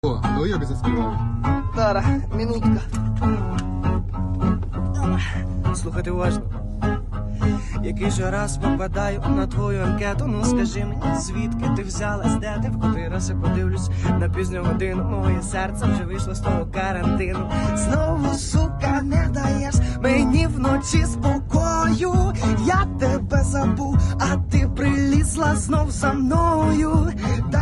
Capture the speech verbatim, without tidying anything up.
О, а ну як заспівав? Тара, минутка. Слухайте уважно. Який же раз попадаю на твою анкету. Ну скажи мені, звідки ти взялась, де ти? В котрий раз я подивлюсь на пізню годину. Моє серце вже вийшло з того карантину. Знову, сука, не даєш мені вночі спокою. Я тебе забув, а ти прилізла знов за мною.